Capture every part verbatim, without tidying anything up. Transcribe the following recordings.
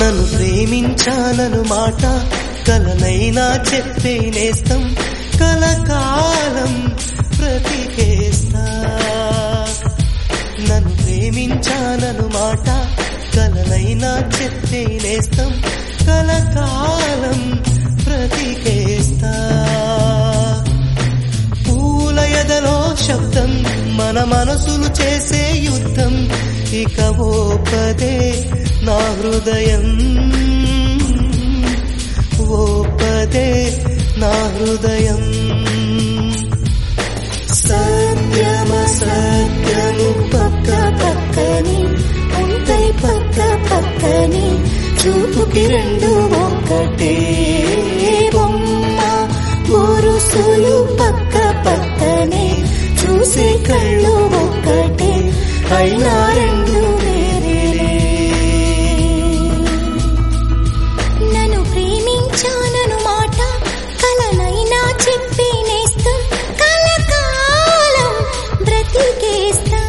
నన్ను ప్రేమించానను మాట కలనైనా చెప్పే నేస్తం కలకాలం బ్రతికేస్తా నన్ను ప్రేమించానను మాట కలనైనా చెప్పే నేస్తం కలకాలం బ్రతికేస్తా పూల ఎదలో శబ్దం మన మనసులు చేసే యుద్ధం ఇక ఓపదే నా హృదయం ఓపదే నా హృదయం సత్యమ సత్యము పక్క పక్కని ఉంటాయి పక్క పక్కని చూపుకి రెండు ఒక్కటే బొమ్మ బొరుసులు పక్క పక్కనే చూసే కళ్ళు ఒక్కటే అయినా రెండు వేరే నన్ను ప్రేమించానను మాట కలనైనా చెప్పి నేస్తం కలకాలం బ్రతికేస్తా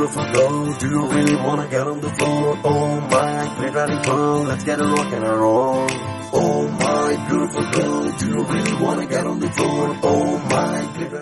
beautiful girl, do you really wanna get on the floor? Oh my pretty girl, let's get a rock and a roll. Oh my beautiful girl, do you really wanna get on the floor? Oh my